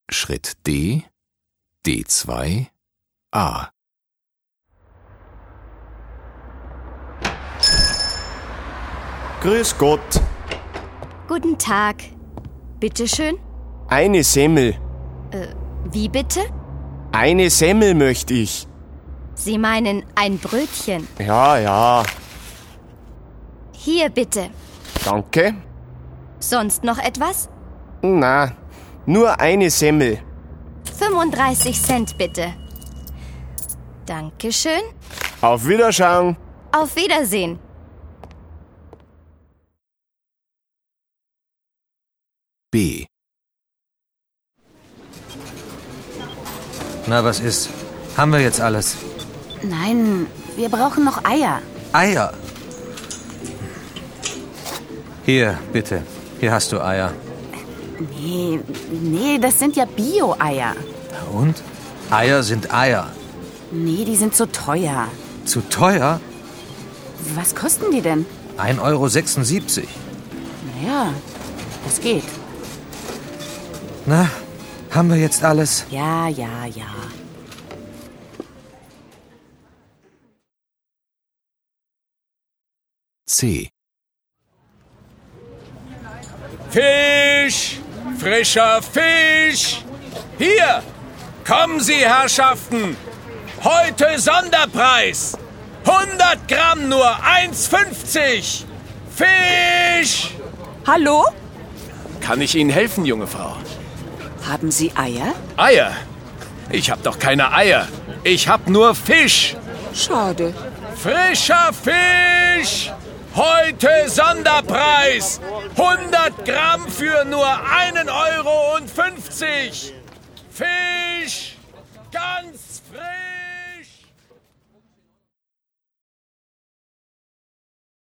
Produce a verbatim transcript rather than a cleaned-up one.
Schritt D, D zwei, A. Grüß Gott. Guten Tag. Bitte schön. Eine Semmel. Äh, wie bitte? Eine Semmel möchte ich. Sie meinen ein Brötchen. Ja, ja. Hier bitte. Danke. Sonst noch etwas? Na, nur eine Semmel. fünfunddreißig Cent bitte. Dankeschön. Auf Wiederschauen. Auf Wiedersehen. B. Na, was ist? Haben wir jetzt alles? Nein, wir brauchen noch Eier. Eier. Hier, bitte. Hier hast du Eier. Nee, nee, das sind ja Bio-Eier. Und? Eier sind Eier. Nee, die sind zu teuer. Zu teuer? Was kosten die denn? ein Euro sechsundsiebzig. Naja, das geht. Na, haben wir jetzt alles? Ja, ja, ja. C. Fisch! Frischer Fisch! Hier! Kommen Sie, Herrschaften! Heute Sonderpreis! hundert Gramm nur eins fünfzig! Fisch! Hallo? Kann ich Ihnen helfen, junge Frau? Haben Sie Eier? Eier? Ich hab doch keine Eier. Ich hab nur Fisch. Schade. Frischer Fisch! Heute Sonderpreis! hundert Gramm für nur einen Euro fünfzig! Fisch! Ganz frisch!